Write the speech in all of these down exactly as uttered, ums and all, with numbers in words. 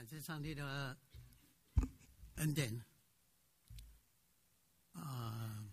感谢上帝的恩典啊、呃！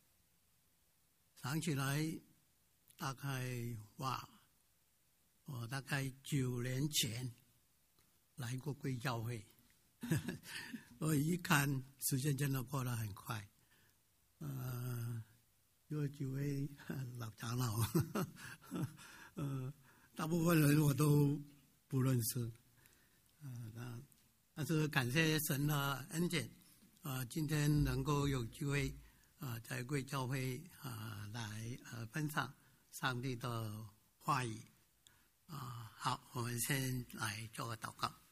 想起来，大概哇，我大概九年前来过贵教会，呵呵我一看时间真的过得很快，呃，有几位老长老，呵呵呃，大部分人我都不认识。呃，但是感谢神的恩典，呃，今天能够有机会，呃，在贵教会啊、呃、来呃分享上帝的话语，啊、呃，好，我们先来做个祷告。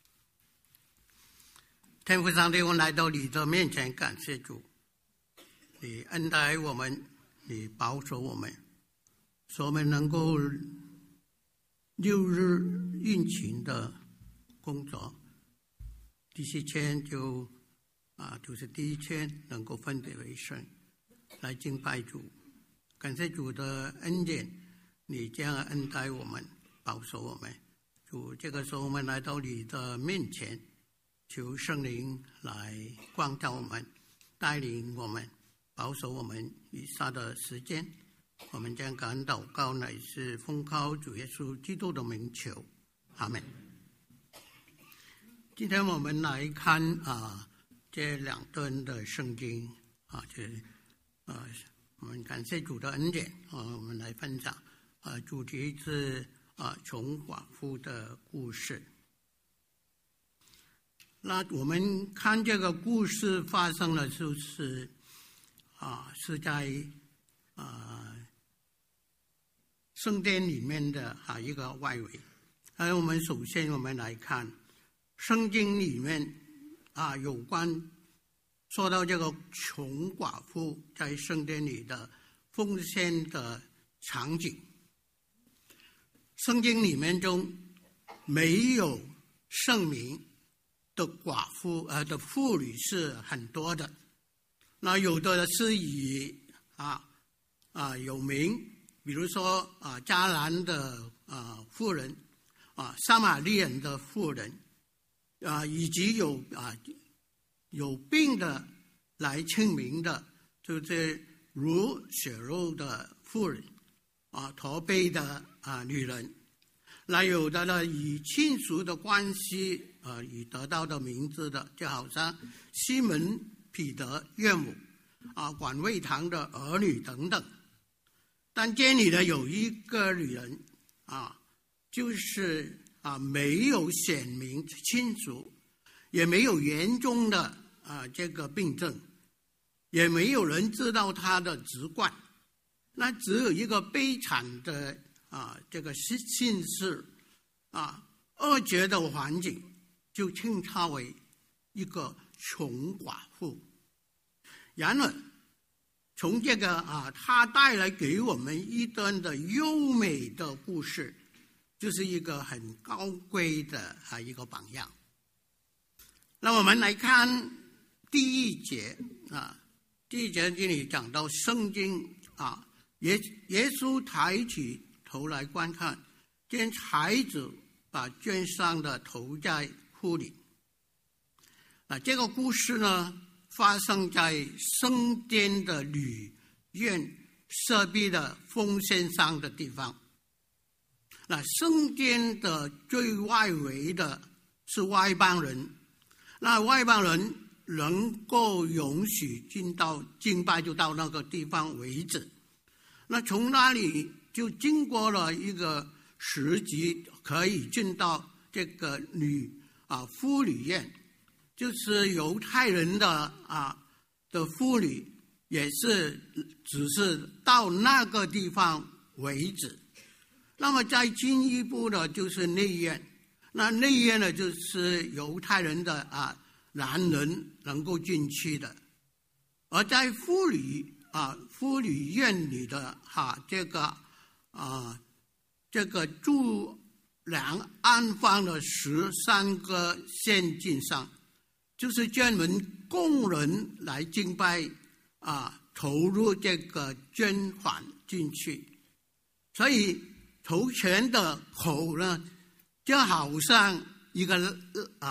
天父上帝，我来到你的面前，感谢主，你恩待我们，你保守我们，使我们能够六日运勤的工作，第四天就啊，就是第一天能够分别为圣，来敬拜主，感谢主的恩典，你这样恩待我们，保守我们。主，这个时候我们来到你的面前，求圣灵来光照我们，带领我们，保守我们以下的时间。我们将感恩祷告，乃是奉靠主耶稣基督的名求，阿们。今天我们来看啊这两段的圣经啊，就是啊我们感谢主的恩典啊，我们来分享啊，主题是啊穷寡妇的故事。那我们看这个故事发生了，就是啊是在啊圣殿里面的啊一个外围。而我们首先我们来看。圣经里面啊，有关说到这个穷寡妇在圣殿里的奉献的场景。圣经里面中没有圣名的寡妇呃的妇女是很多的，那有的是以啊啊有名，比如说啊迦南的啊妇人啊撒玛利人的妇人。啊，以及有啊有病的来称名的，就是如血肉的妇人，啊，驼背的啊女人，那有的呢以亲属的关系啊以得到的名字的，就好像西门彼得岳母啊管卫堂的儿女等等。但这里呢有一个女人啊，就是。啊，没有显明亲属，也没有严重的啊这个病症，也没有人知道他的籍贯，那只有一个悲惨的啊这个姓氏啊恶绝的环境，就称他为一个穷寡妇。然而，从这个啊他带来给我们一段的优美的故事。就是一个很高贵的啊一个榜样。那我们来看第一节啊，第一节这里讲到圣经啊，耶耶稣抬起头来观看，见孩子把圈上的投在库里。那这个故事呢，发生在圣殿的女院设备的奉献上的地方。那圣殿的最外围的是外邦人，那外邦人能够允许进到敬拜就到那个地方为止。那从那里就经过了一个时级，可以进到这个女啊妇女院，就是犹太人的啊的妇女，也是只是到那个地方为止。那么再进一步的就是内院，那内院呢就是犹太人的啊男人能够进去的，而在妇女啊妇女院里的哈、啊、这个啊这个柱梁安放了十三个献金上，就是专门供人来敬拜啊投入这个捐款进去，所以。头前的口呢，就好像一个啊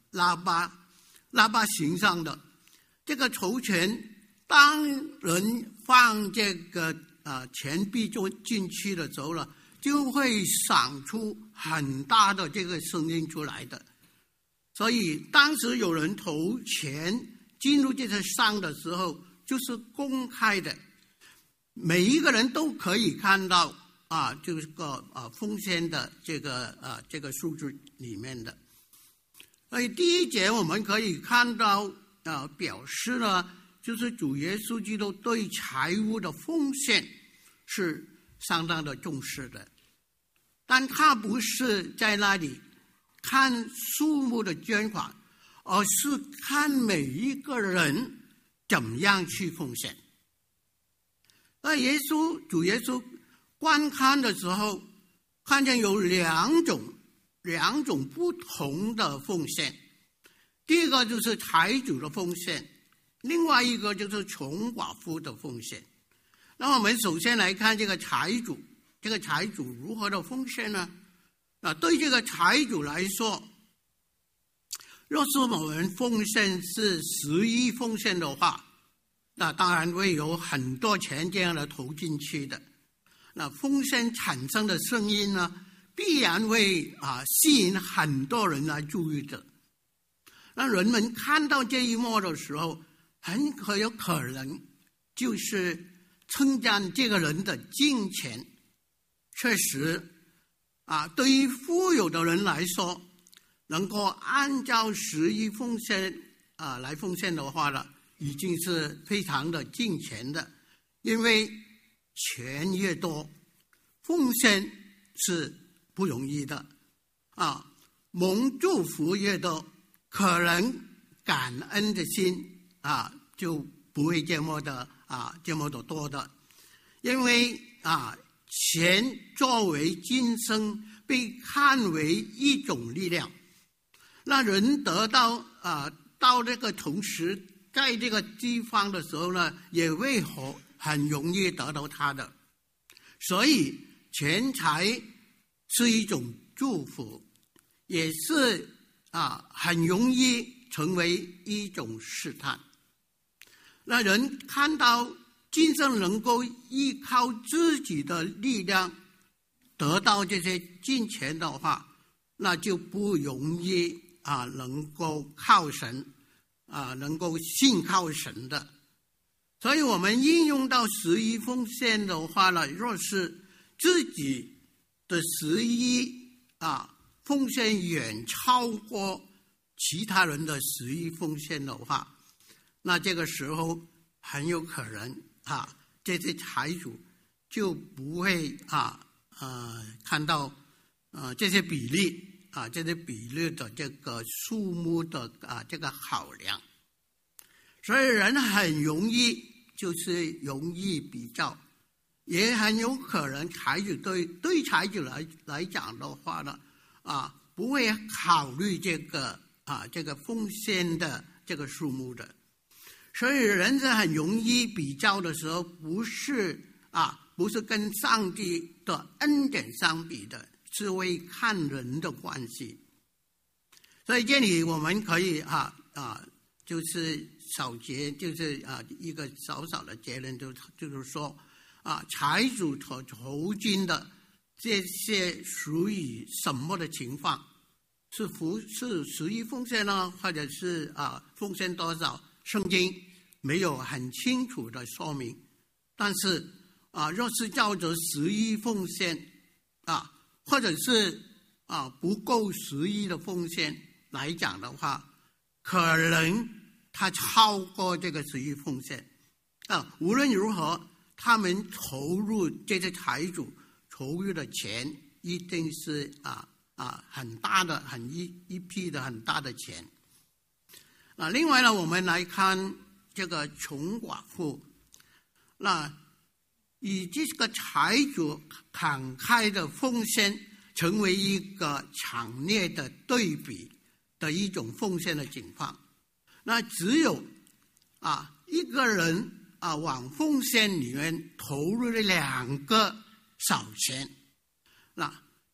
拉巴拉巴行上的这个筹钱，当人放这个啊钱币就进去的时候了，就会响出很大的这个声音出来的。所以当时有人投钱进入这些箱的时候，就是公开的，每一个人都可以看到啊，这个啊奉献的这个啊这个数字里面的。所以第一节我们可以看到啊，表示呢，就是主耶稣基督对财物的奉献是相当的重视的，但他不是在那里看数目的捐款，而是看每一个人怎么样去奉献。那耶稣主耶稣观看的时候，看见有两种两种不同的奉献。第一个就是财主的奉献，另外一个就是穷寡妇的奉献。那我们首先来看这个财主，这个财主如何的奉献呢？啊，对这个财主来说，若是我们奉献是十一奉献的话，那当然会有很多钱这样的投进去的。那奉献产生的声音呢，必然会啊吸引很多人来注意的。那人们看到这一幕的时候，很可有可能就是称赞这个人的金钱。确实啊，对于富有的人来说，能够按照十一奉献啊来奉献的话呢，已经是非常的敬虔的。因为钱越多，奉献是不容易的啊。蒙祝福越多，可能感恩的心啊就不会这么的啊这么的多的。因为啊钱作为今生被看为一种力量，那人得到啊到这个同时，在这个地方的时候呢，也会很容易得到他的。所以钱财是一种祝福，也是啊很容易成为一种试探。那人看到今生能够依靠自己的力量得到这些金钱的话，那就不容易啊能够靠神啊能够信靠神的。所以我们应用到十一奉献的话呢，若是自己的十一啊奉献远超过其他人的十一奉献的话，那这个时候很有可能啊这些财主就不会啊呃看到呃这些比例啊这些比例的这个数目的啊这个考量。所以人很容易就是容易比较，也很有可能财主对对财主来来讲的话呢啊不会考虑这个啊这个奉献的这个数目的。所以人是很容易比较的时候，不是啊不是跟上帝的恩典相比的，是会看人的关系。所以这里我们可以啊啊就是小结，就是啊一个小小的结论，就就是说啊财主所投进的这些属于什么的情况，是服是十一奉献呢，或者是啊奉献多少？圣经没有很清楚的说明。但是啊，若是照着十一奉献啊，或者是啊不够十一的奉献来讲的话，可能他超过这个十一奉献啊。无论如何，他们投入这些财主投入的钱，一定是啊啊很大的、很一一批的很大的钱。啊，另外呢，我们来看这个穷寡妇，那以这个财主慷慨的奉献成为一个强烈的对比的一种奉献的情况。那只有啊一个人啊往奉献里面投入了两个小钱，那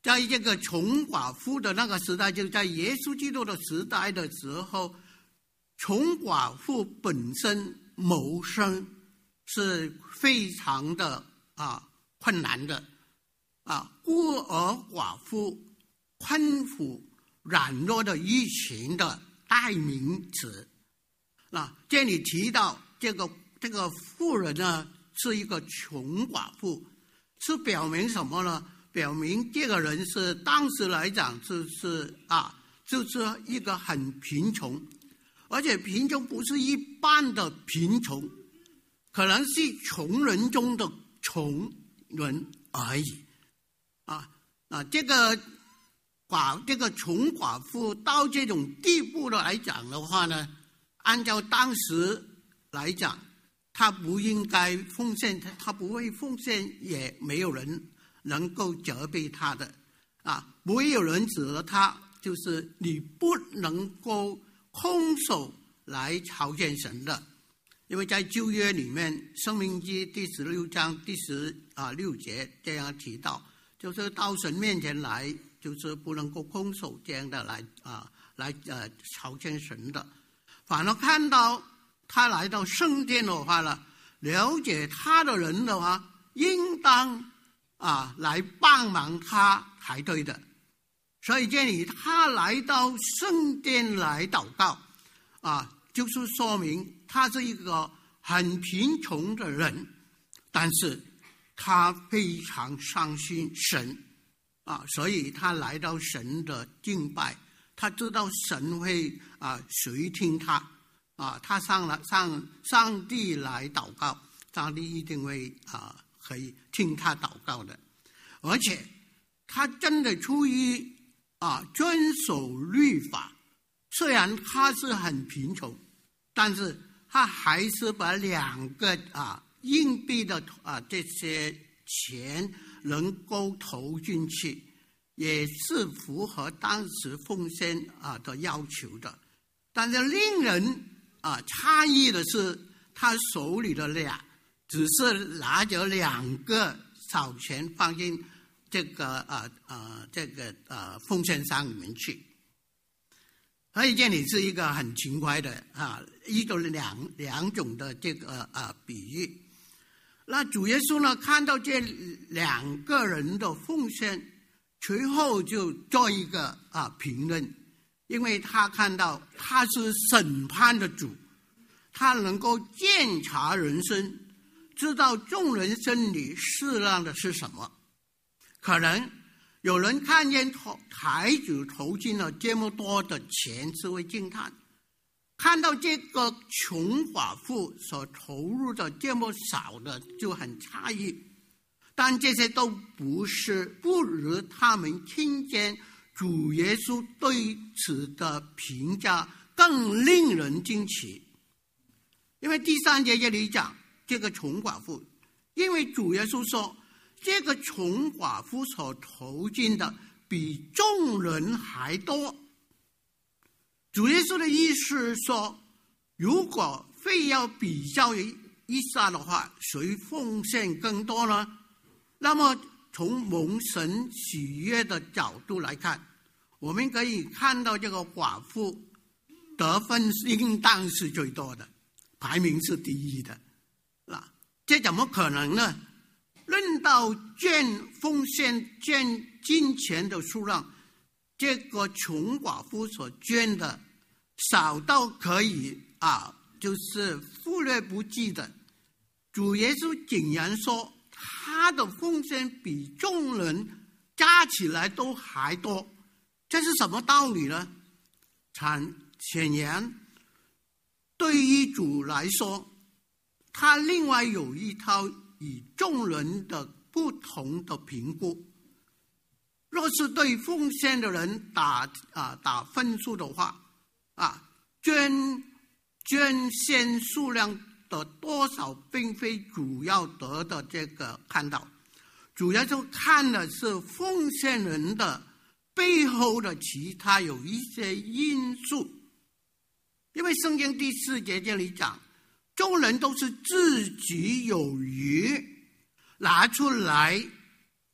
在这个穷寡妇的那个时代，就在耶稣基督的时代的时候，穷寡妇本身谋生是非常的啊困难的啊，孤儿寡妇、困苦软弱的一群的代名词。那这里提到这个这个妇人呢，是一个穷寡妇，是表明什么呢？表明这个人是当时来讲就是啊，就是一个很贫穷，而且贫穷不是一般的贫穷，可能是穷人中的穷人而已啊啊！这个寡这个穷寡妇到这种地步的来讲的话呢，按照当时来讲，他不应该奉献，他不会奉献，也没有人能够责备他的啊，不会有人指责他，就是你不能够空手来朝见神的。因为在旧约里面，申命记第十六章第十啊六节这样提到，就是到神面前来，就是不能够空手这样的来啊来呃朝见神的。反而看到他来到圣殿的话呢，了解他的人的话，应当啊，来帮忙他才对的。所以这里他来到圣殿来祷告啊，就是说明他是一个很贫穷的人，但是他非常相信神啊，所以他来到神的敬拜，他知道神会啊垂听他啊，他上了上上帝来祷告，上帝一定会啊可以听他祷告的。而且他真的出于啊遵守律法，虽然他是很贫穷，但是他还是把两个啊硬币的啊这些钱能够投进去，也是符合当时奉献啊的要求的。但是令人啊诧异的是，他手里的俩只是拿着两个小钱放进这个啊啊这个啊奉献箱里面去。所以这里是一个很勤快的啊一种两两种的这个啊比喻。那主耶稣呢，看到这两个人的奉献，随后就做一个啊评论，因为他看到他是审判的主，他能够鉴察人生，知道众人心里适当的是什么。可能有人看见财主投进了这么多的钱是会惊叹，看到这个穷寡妇所投入的这么少的就很诧异，但这些都不是不如他们听见主耶稣对此的评价更令人惊奇。因为第三节这里讲这个穷寡妇，因为主耶稣说这个穷寡妇所投进的比众人还多。主耶稣的意思是说，如果非要比较一下的话，谁奉献更多呢？那么从蒙神喜悦的角度来看，我们可以看到这个寡妇得分应当是最多的，排名是第一的。那这怎么可能呢？论到捐奉献捐金钱的数量，这个穷寡妇所捐的少到可以啊，就是忽略不计的。主耶稣竟然说他的奉献比众人加起来都还多，这是什么道理呢？显然对于主来说，他另外有一套以众人的不同的评估。若是对奉献的人打啊打分数的话啊，捐捐献数量的多少并非主要得的这个看到，主要就看的是奉献人的背后的其他有一些因素。因为圣经第四节这里讲，众人都是自己有余拿出来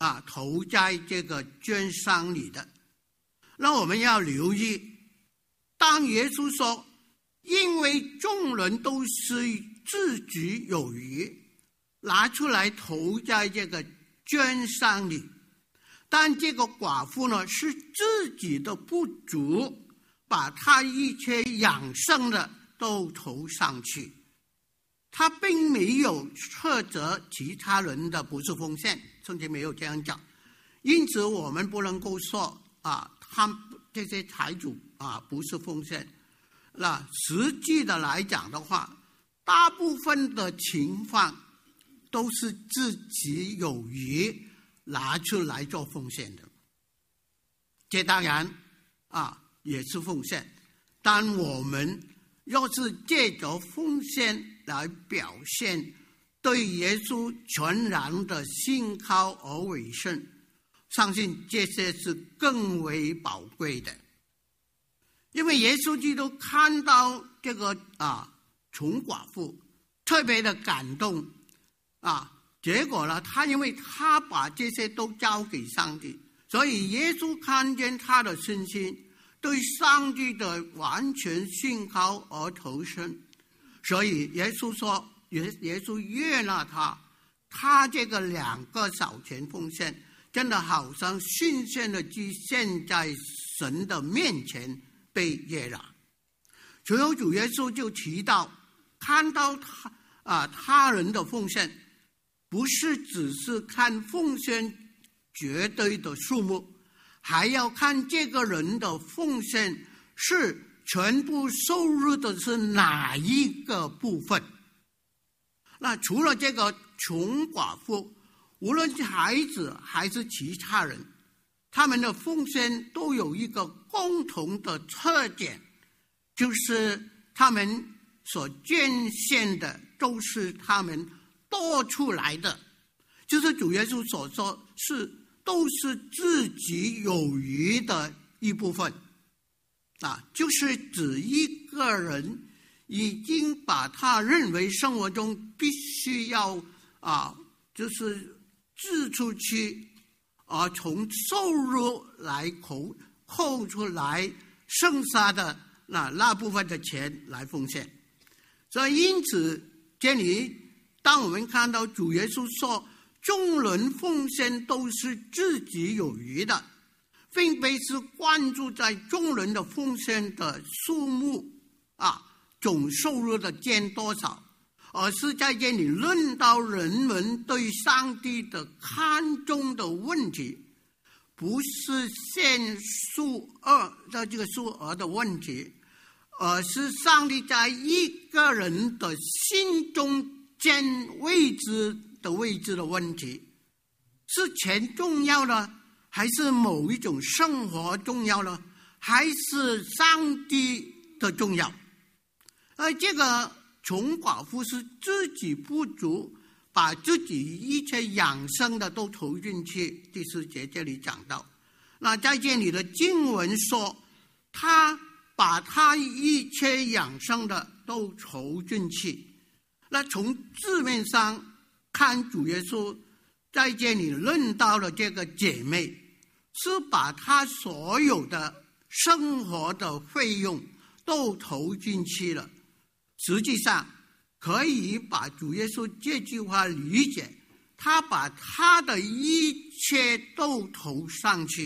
啊投在这个捐商里的。那我们要留意，当耶稣说因为众人都是自己有余，拿出来投在这个捐商里，但这个寡妇呢是自己的不足，把她一切养生的都投上去，他并没有斥责其他人的不是奉献，圣经没有这样讲。因此我们不能够说啊，他这些财主啊不是奉献。那实际的来讲的话，大部分的情况都是自己有余拿出来做奉献的，这当然啊也是奉献。但我们若是借着奉献来表现对耶稣全然的信靠而委身，相信这些是更为宝贵的。因为耶稣基督看到这个啊穷寡妇，特别的感动啊，结果呢，他因为他把这些都交给上帝，所以耶稣看见他的信心，对上帝的完全信靠而投身，所以耶稣说，耶耶稣悦纳他，他这个两个小钱奉献，真的好像新鲜的鸡献在神的面前被悦纳。随后主耶稣就提到，看到他啊他人的奉献，不是只是看奉献绝对的数目，还要看这个人的奉献是全部收入的是哪一个部分。那除了这个穷寡妇，无论是孩子还是其他人，他们的奉献都有一个共同的特点，就是他们所捐献的都是他们多出来的，就是主耶稣所说是都是自己有余的一部分啊，就是指一个人已经把他认为生活中必须要啊，就是支出去啊，从收入来扣扣出来剩下的那那部分的钱来奉献。所以因此这里当我们看到主耶稣说众人奉献都是自己有余的，并非是关注在众人的奉献的数目啊，总收入的占多少，而是在这里论到人们对上帝的看重的问题，不是限数额的这个数额的问题，而是上帝在一个人的心中占位置的位置的问题。是钱重要呢，还是某一种生活重要呢，还是上帝的重要？而这个穷寡妇是自己不足，把自己一切养生的都投进去。第四节这里讲到，那在这里的经文说，他把他一切养生的都投进去。那从字面上看，主耶稣在这里论到了这个姐妹，是把他所有的生活的费用都投进去了。实际上可以把主耶稣这句话理解，他把他的一切都投上去。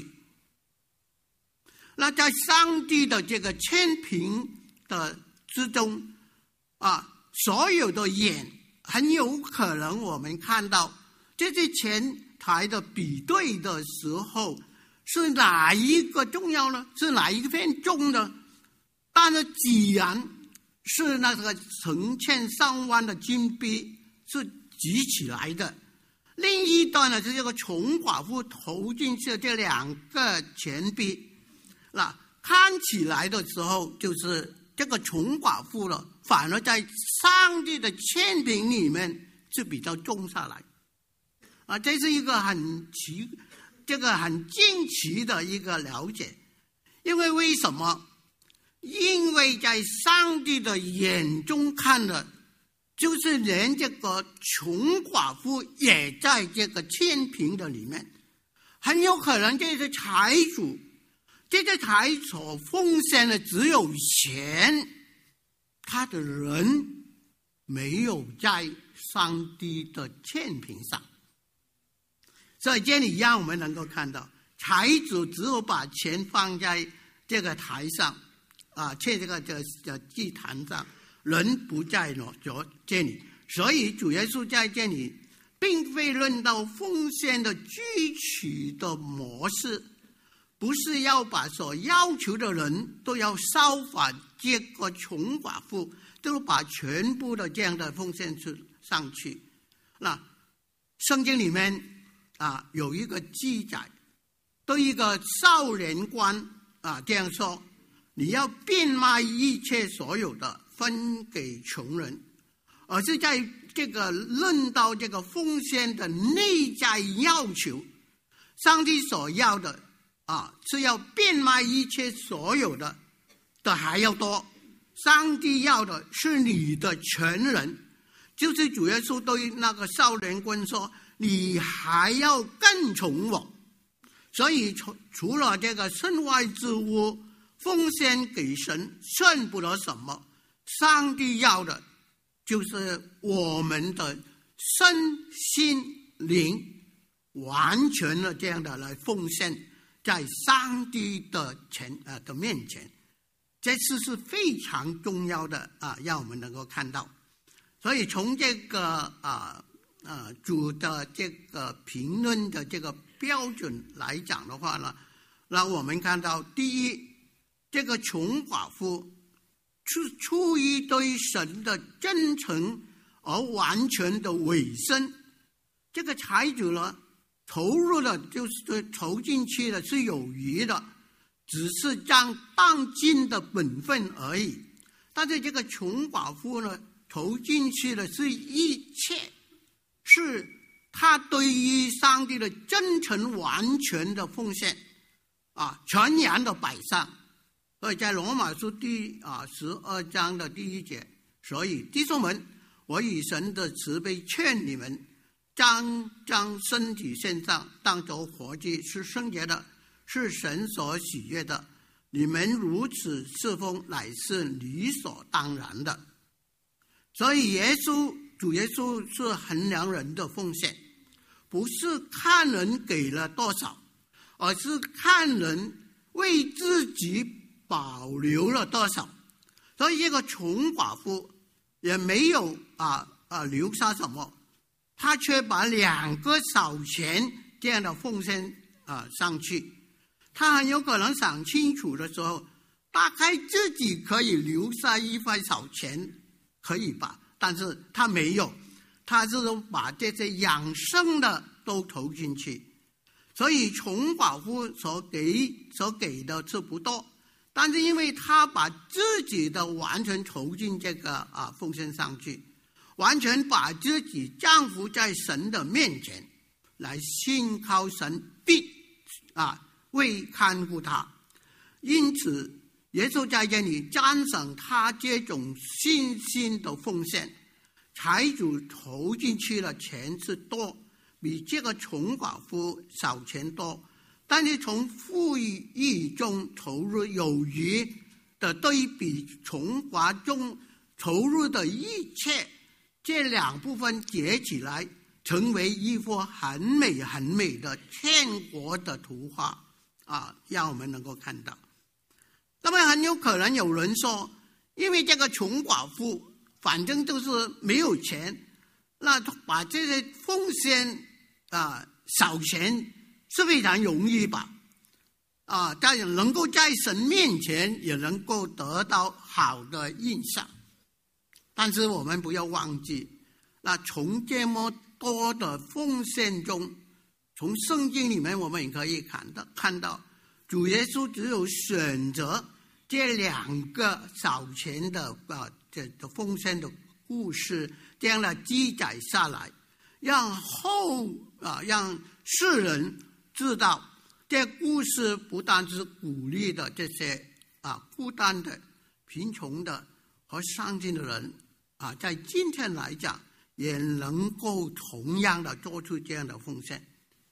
那在上帝的这个天平的之中啊，所有的眼很有可能我们看到这些前台的比对的时候，是哪一个重要呢？是哪一片重呢？但是既然是那个成千上万的金币是举起来的，另一端呢是这个穷寡妇投进去的这两个钱币，那看起来的时候就是这个穷寡妇了，反而在上帝的天平里面是比较重下来啊，这是一个很奇这个很惊奇的一个了解。因为为什么？因为在上帝的眼中看的，就是连这个穷寡妇也在这个天平的里面， 很有可能这些财主，这些财所奉献的只有钱，他的人没有在上帝的天平上。所以这里让我们能够看到，财主只有把钱放在这个台上啊，在这个这个祭坛上，人不在了这里。所以主耶稣在这里并非论到奉献的具体的模式，不是要把所要求的人都要烧法这个穷寡妇，都把全部的这样的奉献出上去。那圣经里面啊有一个记载，对一个少年官啊这样说：你要变卖一切所有的，分给穷人。而是在这个论到这个奉献的内在要求，上帝所要的啊是要变卖一切所有的的还要多，上帝要的是你的全人。就是主耶稣对那个少年官说：你还要跟从我。所以除除了这个身外之物奉献给神算不得什么，上帝要的就是我们的身心灵完全的这样的来奉献在上帝的前呃的面前，这次是非常重要的啊，让我们能够看到。所以从这个啊啊主的这个评论的这个标准来讲的话呢，让我们看到，第一，这个穷寡妇是出于对神的真诚而完全的委身。这个财主呢，投入的就是投进去的是有余的，只是将当尽的本分而已。但是这个穷寡妇呢，投进去的是一切，是他对于上帝的真诚完全的奉献啊，全然的摆上。所以在罗马书第啊十二章的第一节，所以弟兄们，我以神的慈悲劝你们，将将身体献上，当作活祭，是圣洁的，是神所喜悦的。你们如此侍奉，乃是理所当然的。所以耶稣主耶稣是衡量人的奉献，不是看人给了多少，而是看人为自己保留了多少。所以这个穷寡妇也没有啊啊留下什么，他却把两个小钱这样的奉献啊上去。他很有可能想清楚的时候，大概自己可以留下一块小钱，可以吧？但是他没有，他是把这些养生的都投进去。所以穷寡妇所给所给的是不多，但是因为他把自己的完全投进这个啊奉献上去，完全把自己降服在神的面前，来信靠神必啊为看顾他。因此耶稣在这里赞赏他这种信心的奉献。财主投进去的钱是多，比这个穷寡妇少钱多，但是从富裕中投入有余的对比，穷寡中投入的一切，这两部分结起来，成为一幅很美很美的天国的图画啊，让我们能够看到。那么很有可能有人说，因为这个穷寡妇反正都是没有钱，那把这些奉献啊少钱是非常容易吧？啊，在能够在神面前也能够得到好的印象。但是我们不要忘记，那从这么多的奉献中，从圣经里面我们也可以看到，看到主耶稣只有选择这两个少钱的啊这的奉献的故事，这样的记载下来，让后啊让世人知道，这故事不但是鼓励的这些啊孤单的、贫穷的和伤心的人啊，在今天来讲，也能够同样的做出这样的奉献。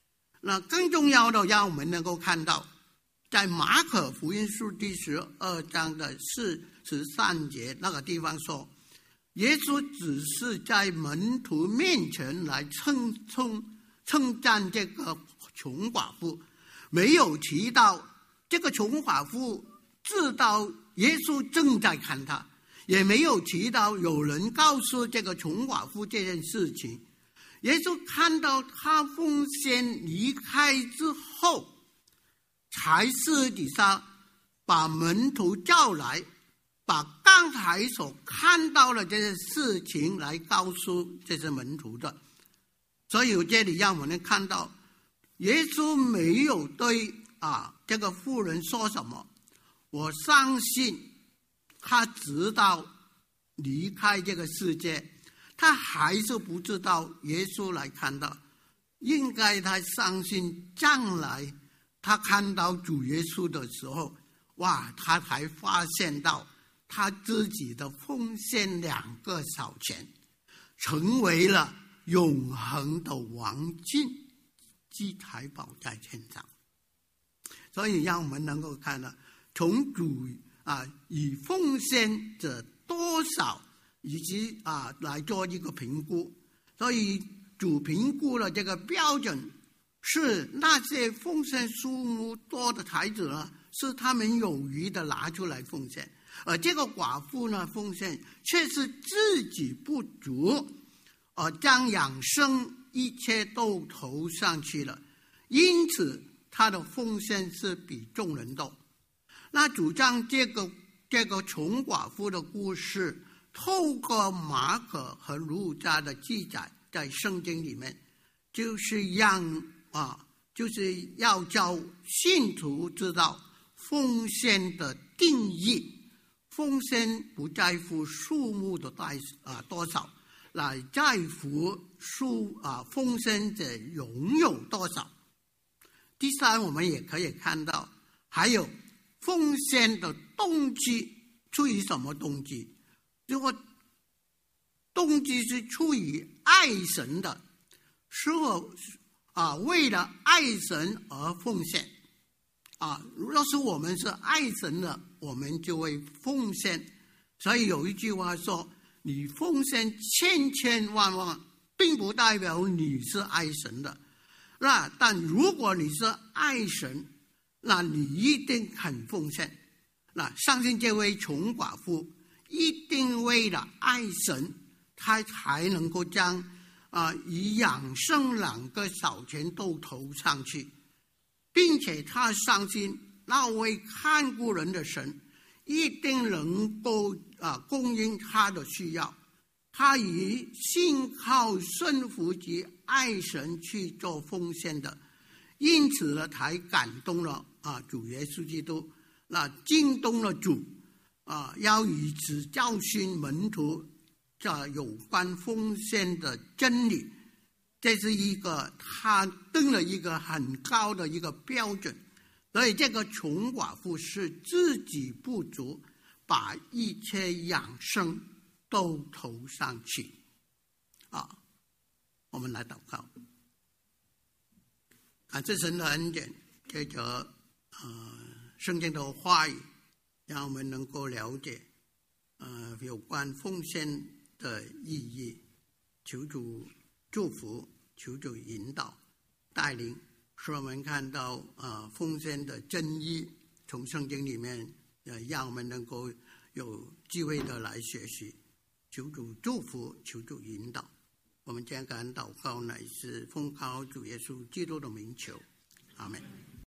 那更重要的，让我们能够看到，在马可福音书第十二章的四十三节那个地方说，耶稣只是在门徒面前来称称称赞这个穷寡妇，没有提到这个穷寡妇知道耶稣正在看他，也没有提到有人告诉这个穷寡妇这件事情。耶稣看到他奉献离开之后，才私底下把门徒叫来，把刚才所看到的这些事情来告诉这些门徒的。所以这里让我们看到，耶稣没有对啊这个妇人说什么，我相信他直到离开这个世界，他还是不知道耶稣来看到。应该他相信将来他看到主耶稣的时候，哇，他才发现到他自己的奉献两个小钱成为了永恒的王金，积财宝在天上。所以让我们能够看到，从主啊以奉献者多少以及啊来做一个评估。所以主评估的这个标准是那些奉献数目多的孩子呢，是他们有余的拿出来奉献，而这个寡妇呢，奉献却是自己不足，而将养生一切都投上去了，因此他的奉献是比众人多。那主张这个这个穷寡妇的故事，透过马可和路加的记载在圣经里面，就是让啊，就是要叫信徒知道奉献的定义。奉献不在乎数目的大啊多少，乃在乎数啊奉献者拥有多少。第三，我们也可以看到，还有奉献的动机出于什么动机？如果动机是出于爱神的，是我啊为了爱神而奉献啊。要是我们是爱神的，我们就会奉献。所以有一句话说，你奉献千千万万，并不代表你是爱神的。那但如果你是爱神，那你一定肯奉献。那相信这位穷寡妇一定为了爱神，他才能够将啊以养生两个小钱都投上去，并且他相信那位看顾人的神一定能够啊供应他的需要。他以信靠顺服及爱神去做奉献的，因此呢，才感动了啊主耶稣基督，那惊动了主啊，要以此教训门徒这有关奉献的真理。这是一个他定了一个很高的一个标准。所以这个穷寡妇是自己不足，把一切养生都投上去啊！我们来祷告，感谢神的恩典，借着呃圣经的话语，让我们能够了解呃有关奉献的意义。求主祝福，求主引导带领，使我们看到呃奉献的真义，从圣经里面呃让我们能够有机会的来学习。求主祝福，求主引导。我们将感恩祷告，乃是奉靠主耶稣基督的名求，阿们。